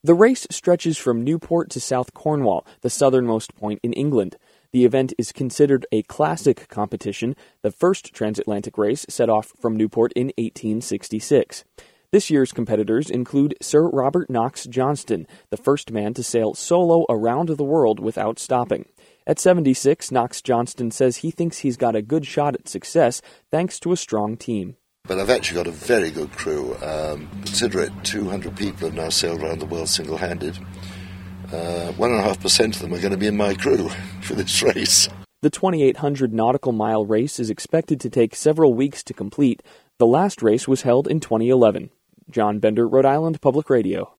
The race stretches from Newport to South Cornwall, the southernmost point in England. The event is considered a classic competition. The first transatlantic race set off from Newport in 1866. This year's competitors include Sir Robert Knox Johnston, the first man to sail solo around the world without stopping. At 76, Knox Johnston says he thinks he's got a good shot at success thanks to a strong team. But I've actually got a very good crew. Consider it 200 people have now sailed around the world single-handed. 1.5% of them are going to be in my crew for this race. The 2,800 nautical mile race is expected to take several weeks to complete. The last race was held in 2011. John Bender, Rhode Island Public Radio.